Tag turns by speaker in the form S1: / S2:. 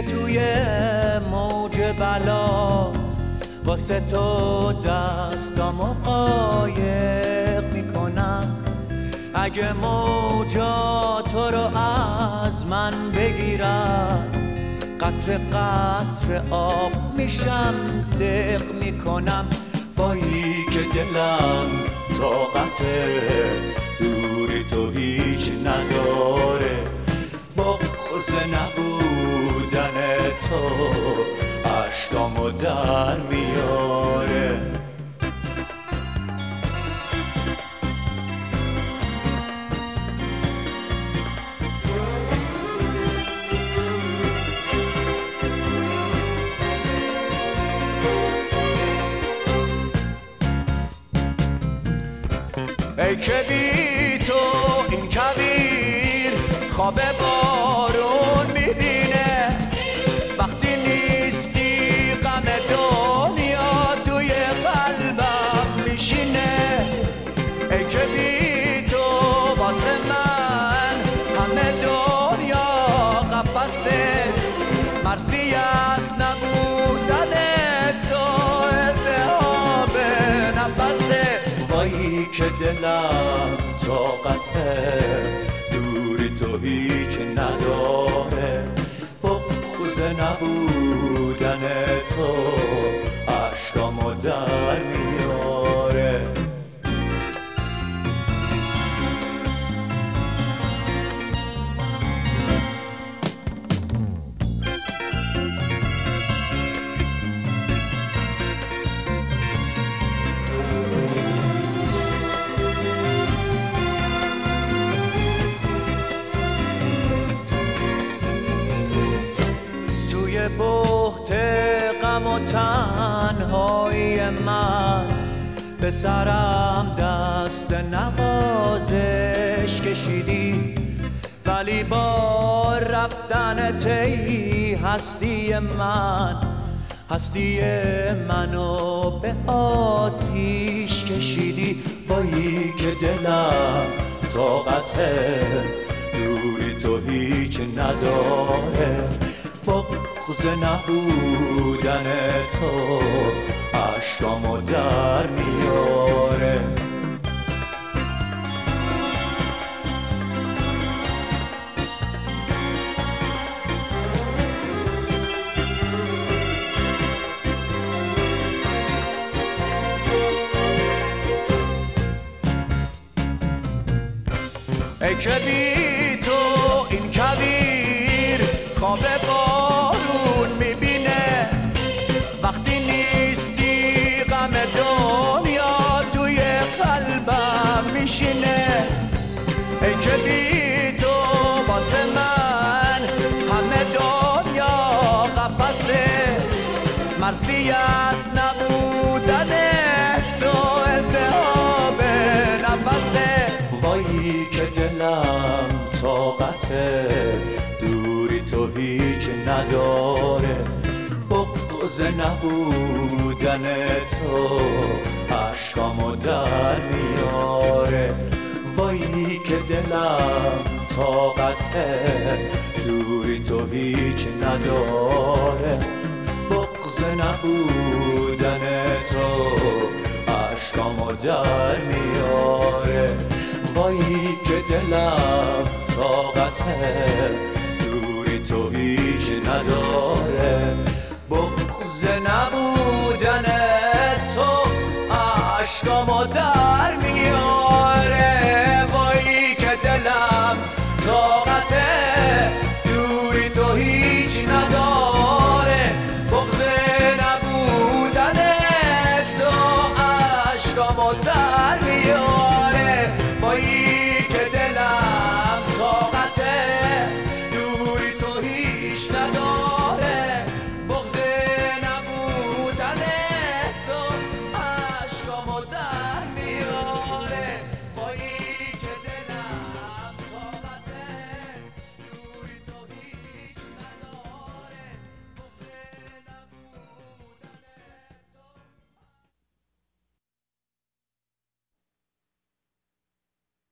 S1: که توی موج بلا واسه تو دستامو قایق میکنم. اگه موجا تو رو از من بگیرم، قطره قطره آب میشم، دق میکنم. وایی که دلم طاقته دوری تو هیچ نداره، بغض نبودن تو اشکامو در میاره. ای که بی تو این کویر خواب بارون میبینه، وقتی نیستی غم دنیا توی قلبم میشینه. ای که بی تو واسه من همه دنیا قفسه، مرسی از نبودن تو التهاب نفسه. وایی که دلم طاقته دوری تو هیچ نداره، بغض نبودن تو اشکامو در میاره. بحت غم و تنهایی من به سرم دست نوازش کشیدی، ولی با رفتن تی هستی منو به آتیش کشیدی. وایی که دلم طاقته دوری تو هیچ نداره، بغض نبودن تو اشکامو در میاره. ای که بی تو این کویر خواب بارون میبینه، وقتی نیستی غم دنیا توی قلبم میشینه. ای که بی تو واسه من همه دنیا قفسه، مرسی از نبودن تو التهاب نفسه. وایی که دلم طاقته دوری تو هیچ نداره، بغض نبودن تو اشکامو در میاره. وایی که دلم طاقته دوری تو هیچ نداره، بغض نبودن تو اشکامو در میاره. وایی که دلم طاقته دوری تو هیچ نداره، بغض نبودن تو اشکامو در